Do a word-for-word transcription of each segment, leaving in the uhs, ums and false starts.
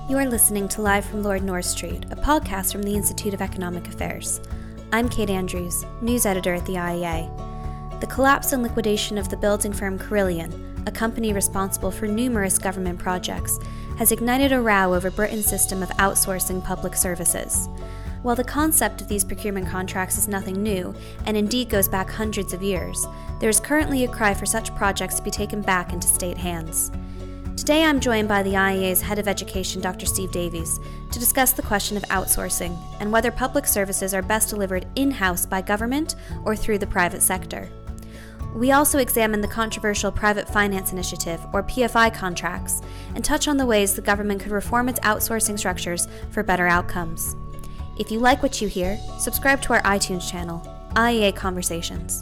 You are listening to Live from Lord North Street, a podcast from the Institute of Economic Affairs. I'm Kate Andrews, news editor at the I E A. The collapse and liquidation of the building firm Carillion, a company responsible for numerous government projects, has ignited a row over Britain's system of outsourcing public services. While the concept of these procurement contracts is nothing new, and indeed goes back hundreds of years, there is currently a cry for such projects to be taken back into state hands. Today I'm joined by the I E A's Head of Education, Doctor Steve Davies, to discuss the question of outsourcing and whether public services are best delivered in-house by government or through the private sector. We also examine the controversial Private Finance Initiative, or P F I contracts, and touch on the ways the government could reform its outsourcing structures for better outcomes. If you like what you hear, subscribe to our iTunes channel, I E A Conversations.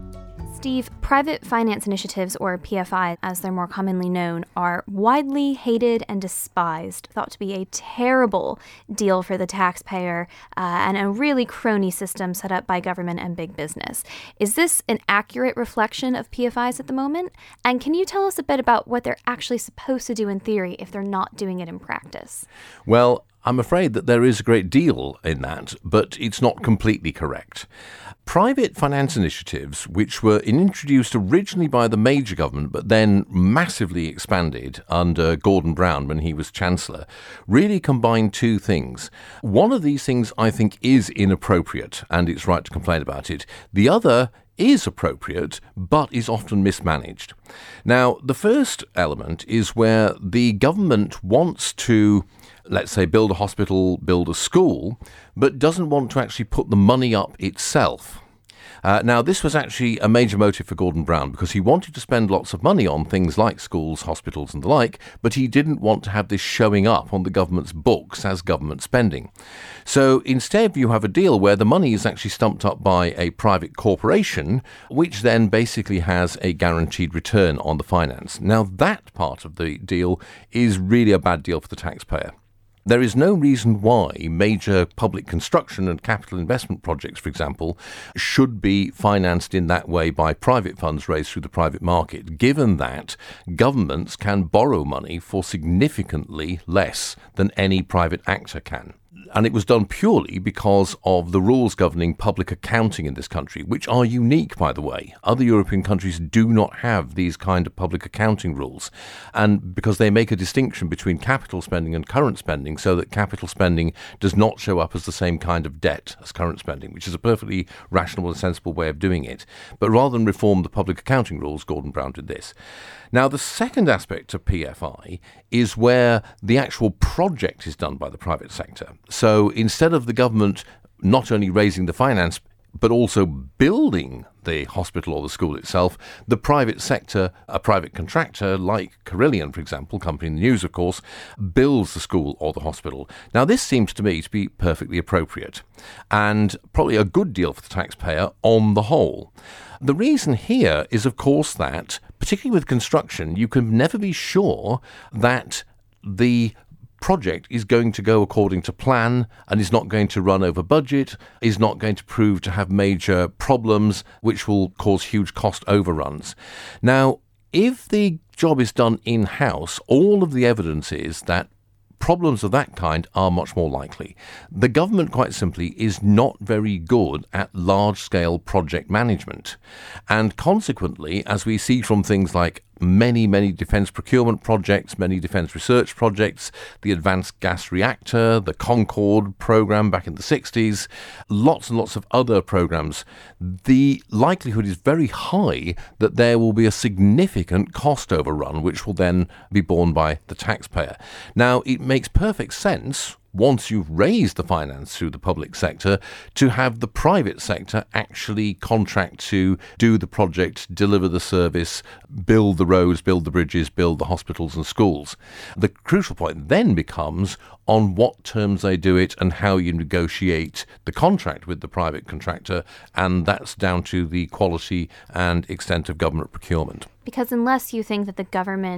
Steve, private finance initiatives, or P F I, as they're more commonly known, are widely hated and despised, thought to be a terrible deal for the taxpayer, uh, and a really crony system set up by government and big business. Is this an accurate reflection of P F Is at the moment? And can you tell us a bit about what they're actually supposed to do in theory if they're not doing it in practice? Well, I'm afraid that there is a great deal in that, but it's not completely correct. Private finance initiatives, which were introduced originally by the major government but then massively expanded under Gordon Brown when he was Chancellor, really combine two things. One of these things I think is inappropriate, and it's right to complain about it. The other is appropriate, but is often mismanaged. Now, the first element is where the government wants to, let's say, build a hospital, build a school, but doesn't want to actually put the money up itself. Uh, now, this was actually a major motive for Gordon Brown because he wanted to spend lots of money on things like schools, hospitals and the like, but he didn't want to have this showing up on the government's books as government spending. So instead, you have a deal where the money is actually stumped up by a private corporation, which then basically has a guaranteed return on the finance. Now, that part of the deal is really a bad deal for the taxpayer. There is no reason why major public construction and capital investment projects, for example, should be financed in that way by private funds raised through the private market, given that governments can borrow money for significantly less than any private actor can. And it was done purely because of the rules governing public accounting in this country, which are unique, by the way. Other European countries do not have these kind of public accounting rules. And because they make a distinction between capital spending and current spending, so that capital spending does not show up as the same kind of debt as current spending, which is a perfectly rational and sensible way of doing it. But rather than reform the public accounting rules, Gordon Brown did this. Now, the second aspect of P F I is where the actual project is done by the private sector. So instead of the government not only raising the finance, but also building the hospital or the school itself, the private sector, a private contractor like Carillion, for example, company in the news, of course, builds the school or the hospital. Now, this seems to me to be perfectly appropriate and probably a good deal for the taxpayer on the whole. The reason here is, of course, that, particularly with construction, you can never be sure that the project is going to go according to plan and is not going to run over budget, is not going to prove to have major problems which will cause huge cost overruns. Now, if the job is done in-house, all of the evidence is that problems of that kind are much more likely. The government, quite simply, is not very good at large-scale project management. And consequently, as we see from things like many, many defence procurement projects, many defence research projects, the Advanced Gas Reactor, the Concorde programme back in the sixties, lots and lots of other programmes, the likelihood is very high that there will be a significant cost overrun, which will then be borne by the taxpayer. Now, it makes perfect sense, once you've raised the finance through the public sector, to have the private sector actually contract to do the project, deliver the service, build the roads, build the bridges, build the hospitals and schools. The crucial point then becomes on what terms they do it and how you negotiate the contract with the private contractor, and that's down to the quality and extent of government procurement. Because unless you think that the government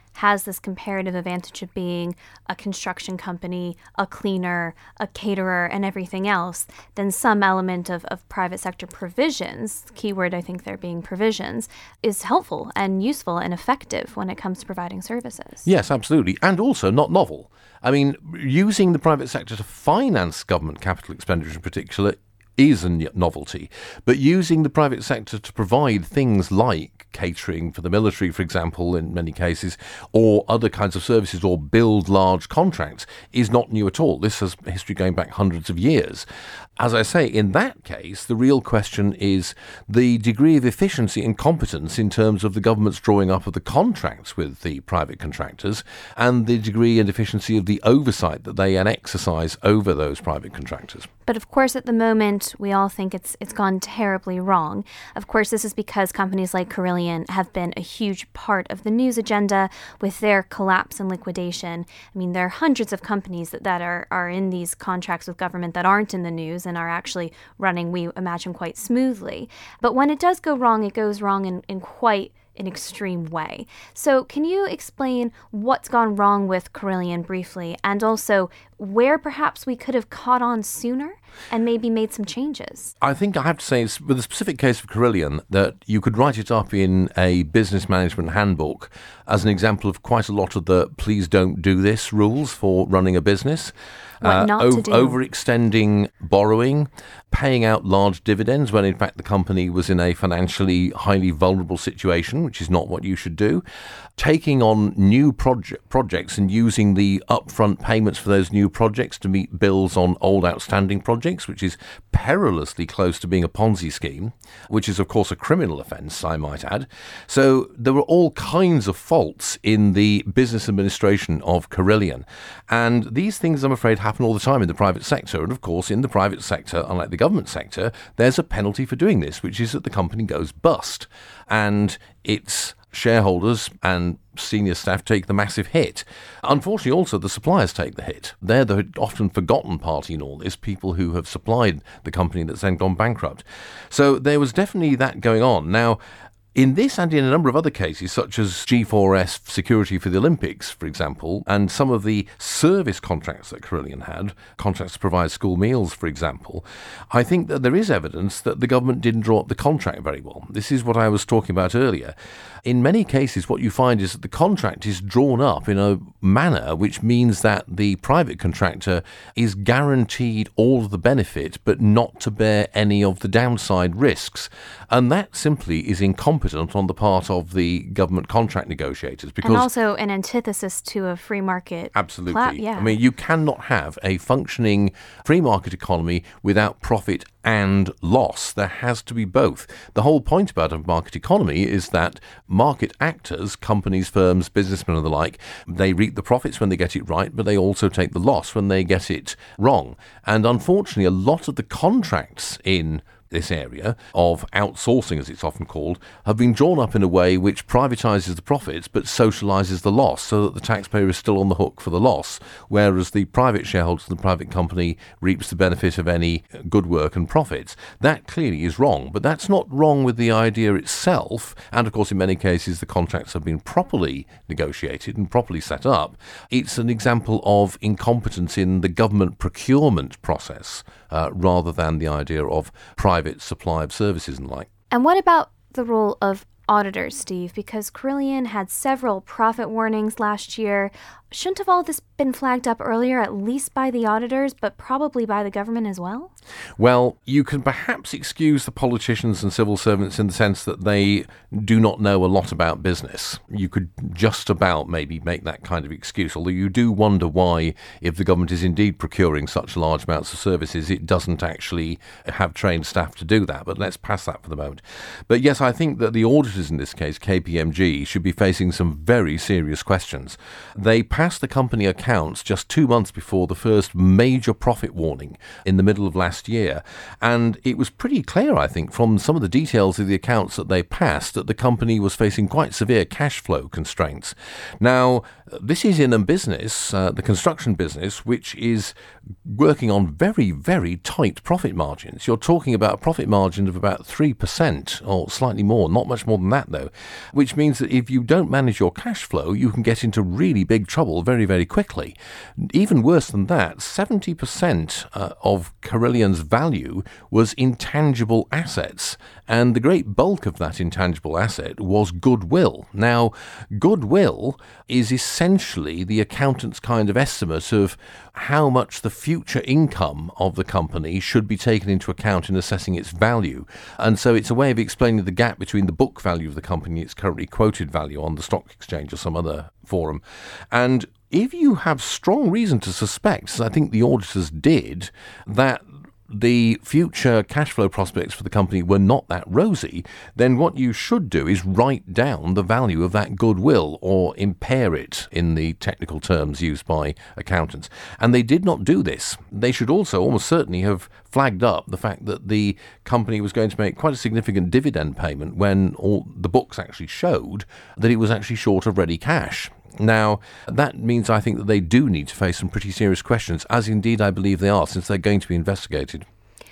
has this comparative advantage of being a construction company, a cleaner, a caterer, and everything else, then some element of, of private sector provisions, keyword I think there being provisions, is helpful and useful and effective when it comes to providing services. Yes, absolutely. And also not novel. I mean, using the private sector to finance government capital expenditure in particular is a novelty, but using the private sector to provide things like catering for the military, for example, in many cases, or other kinds of services, or build large contracts is not new at all. This has history going back hundreds of years. As I say, in that case, the real question is the degree of efficiency and competence in terms of the government's drawing up of the contracts with the private contractors and the degree and efficiency of the oversight that they exercise over those private contractors. But of course, at the moment, we all think it's it's gone terribly wrong. Of course, this is because companies like Carillion have been a huge part of the news agenda with their collapse and liquidation. I mean, there are hundreds of companies that, that are, are in these contracts with government that aren't in the news and are actually running, we imagine, quite smoothly. But when it does go wrong, it goes wrong in, in quite an extreme way. So can you explain what's gone wrong with Carillion briefly, and also where perhaps we could have caught on sooner and maybe made some changes? I think I have to say, with the specific case of Carillion, that you could write it up in a business management handbook as an example of quite a lot of the please don't do this rules for running a business. What not uh, to do. Overextending borrowing, paying out large dividends when in fact the company was in a financially highly vulnerable situation, which is not what you should do. Taking on new project, projects and using the upfront payments for those new projects to meet bills on old outstanding projects, which is perilously close to being a Ponzi scheme, which is of course a criminal offence, I might add. So there were all kinds of faults in the business administration of Carillion. And these things, I'm afraid, happen all the time in the private sector. And of course, in the private sector, unlike the government sector, there's a penalty for doing this, which is that the company goes bust. And its shareholders and senior staff take the massive hit. Unfortunately, also, the suppliers take the hit. They're the often forgotten party in all this, people who have supplied the company that's then gone bankrupt. So there was definitely that going on. Now, in this and in a number of other cases, such as G four S security for the Olympics, for example, and some of the service contracts that Carillion had, contracts to provide school meals, for example, I think that there is evidence that the government didn't draw up the contract very well. This is what I was talking about earlier. In many cases, what you find is that the contract is drawn up in a manner which means that the private contractor is guaranteed all of the benefit, but not to bear any of the downside risks. And that simply is incompetent on the part of the government contract negotiators. Because and also an antithesis to a free market. Absolutely. Plat- yeah. I mean, you cannot have a functioning free market economy without profit and loss. There has to be both. The whole point about a market economy is that market actors, companies, firms, businessmen and the like, they reap the profits when they get it right, but they also take the loss when they get it wrong. And unfortunately, a lot of the contracts in this area of outsourcing, as it's often called, have been drawn up in a way which privatises the profits but socialises the loss, so that the taxpayer is still on the hook for the loss, whereas the private shareholder of the private company reaps the benefit of any good work and profits. That clearly is wrong, but that's not wrong with the idea itself, and of course in many cases the contracts have been properly negotiated and properly set up. It's an example of incompetence in the government procurement process, uh, rather than the idea of private supply of services and the like. And what about the role of auditors, Steve? Because Carillion had several profit warnings last year. Shouldn't have all this been flagged up earlier, at least by the auditors, but probably by the government as well? Well, you can perhaps excuse the politicians and civil servants in the sense that they do not know a lot about business. You could just about maybe make that kind of excuse, although you do wonder why, if the government is indeed procuring such large amounts of services, it doesn't actually have trained staff to do that. But let's pass that for the moment. But yes, I think that the auditors in this case, K P M G, should be facing some very serious questions. They passed the company accounts just two months before the first major profit warning in the middle of last year. And it was pretty clear, I think, from some of the details of the accounts that they passed, that the company was facing quite severe cash flow constraints. Now, this is in a business, uh, the construction business, which is working on very, very tight profit margins. You're talking about a profit margin of about three percent or slightly more, not much more than that though, which means that if you don't manage your cash flow, you can get into really big trouble very, very quickly. Even worse than that, seventy percent uh, of Carillion's value was intangible assets, and the great bulk of that intangible asset was goodwill. Now, goodwill is essentially the accountant's kind of estimate of how much the future income of the company should be taken into account in assessing its value. And so it's a way of explaining the gap between the book value of the company, its currently quoted value on the stock exchange or some other forum. And if you have strong reason to suspect, as I think the auditors did, that the future cash flow prospects for the company were not that rosy, then what you should do is write down the value of that goodwill, or impair it in the technical terms used by accountants. And they did not do this. They should also almost certainly have flagged up the fact that the company was going to make quite a significant dividend payment when all the books actually showed that it was actually short of ready cash. Now, that means I think that they do need to face some pretty serious questions, as indeed I believe they are, since they're going to be investigated.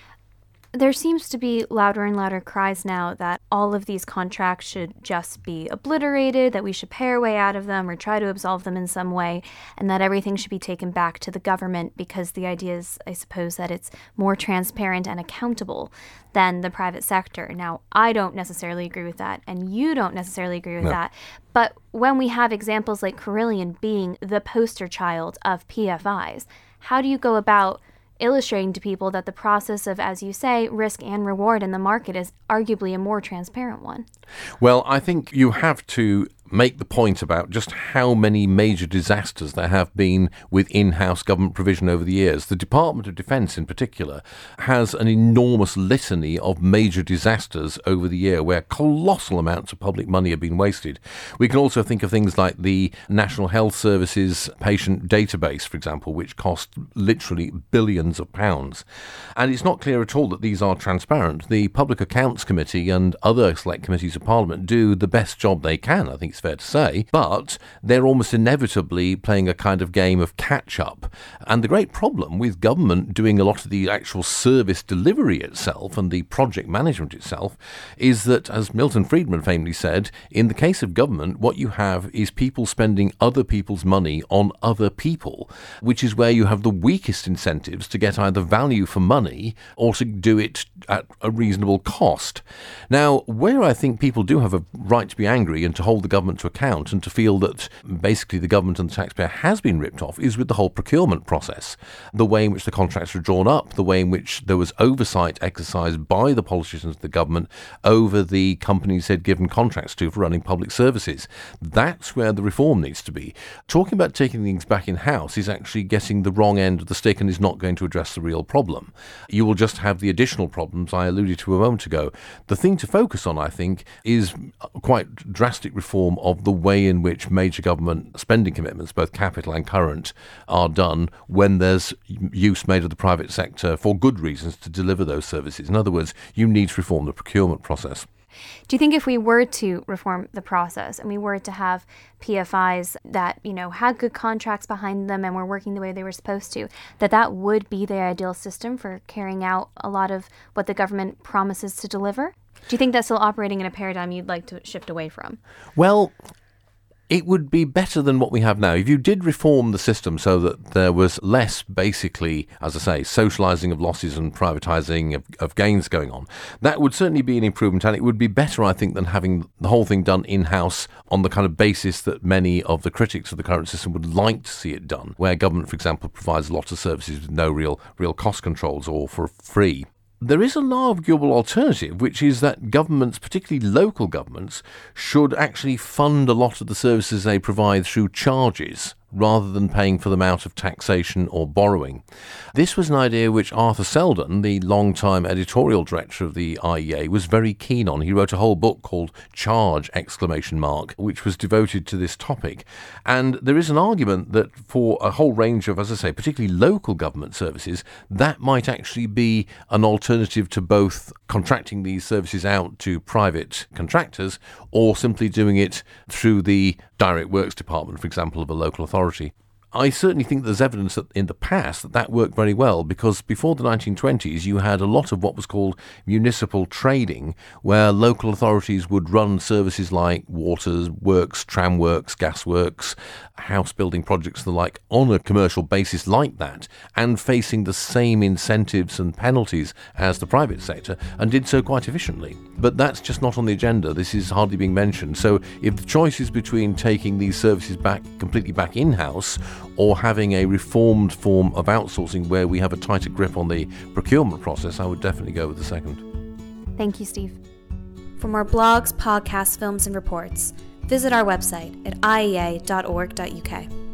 There seems to be louder and louder cries now that all of these contracts should just be obliterated, that we should pay our way out of them or try to absolve them in some way, and that everything should be taken back to the government, because the idea is, I suppose, that it's more transparent and accountable than the private sector. Now, I don't necessarily agree with that, and you don't necessarily agree with no. that. But when we have examples like Carillion being the poster child of P F Is, how do you go about illustrating to people that the process of, as you say, risk and reward in the market is arguably a more transparent one? Well, I think you have to make the point about just how many major disasters there have been with in-house government provision over the years. The Department of Defence in particular has an enormous litany of major disasters over the year where colossal amounts of public money have been wasted. We can also think of things like the National Health Service's patient database, for example, which cost literally billions of pounds. And it's not clear at all that these are transparent. The Public Accounts Committee and other select committees of Parliament do the best job they can, I think it's fair to say, but they're almost inevitably playing a kind of game of catch-up. And the great problem with government doing a lot of the actual service delivery itself and the project management itself is that, as Milton Friedman famously said, in the case of government, what you have is people spending other people's money on other people, which is where you have the weakest incentives to get either value for money or to do it at a reasonable cost. Now, where I think people do have a right to be angry and to hold the government to account and to feel that basically the government and the taxpayer has been ripped off is with the whole procurement process. The way in which the contracts were drawn up, the way in which there was oversight exercised by the politicians of the government over the companies they'd given contracts to for running public services. That's where the reform needs to be. Talking about taking things back in-house is actually getting the wrong end of the stick and is not going to address the real problem. You will just have the additional problems I alluded to a moment ago. The thing to focus on, I think, is quite drastic reform of the way in which major government spending commitments, both capital and current, are done when there's use made of the private sector for good reasons to deliver those services. In other words, you need to reform the procurement process. Do you think if we were to reform the process and we were to have P F Is that, you know, had good contracts behind them and were working the way they were supposed to, that that would be the ideal system for carrying out a lot of what the government promises to deliver? Do you think that's still operating in a paradigm you'd like to shift away from? Well, it would be better than what we have now. If you did reform the system so that there was less, basically, as I say, socialising of losses and privatising of, of gains going on, that would certainly be an improvement, and it would be better, I think, than having the whole thing done in-house on the kind of basis that many of the critics of the current system would like to see it done, where government, for example, provides a lot of services with no real, real cost controls or for free. There is an arguable alternative, which is that governments, particularly local governments, should actually fund a lot of the services they provide through charges rather than paying for them out of taxation or borrowing. This was an idea which Arthur Selden, the long-time editorial director of the I E A, was very keen on. He wrote a whole book called Charge! Exclamation mark, which was devoted to this topic. And there is an argument that for a whole range of, as I say, particularly local government services, that might actually be an alternative to both contracting these services out to private contractors or simply doing it through the Direct Works department, for example, of a local authority. I certainly think there's evidence that in the past that that worked very well, because before the nineteen twenties you had a lot of what was called municipal trading, where local authorities would run services like water works, tram works, gas works, house building projects and the like on a commercial basis like that, and facing the same incentives and penalties as the private sector, and did so quite efficiently. But that's just not on the agenda. This is hardly being mentioned. So if the choice is between taking these services back completely back in-house or having a reformed form of outsourcing where we have a tighter grip on the procurement process, I would definitely go with the second. Thank you, Steve. For more blogs, podcasts, films, and reports, visit our website at I E A dot org dot U K.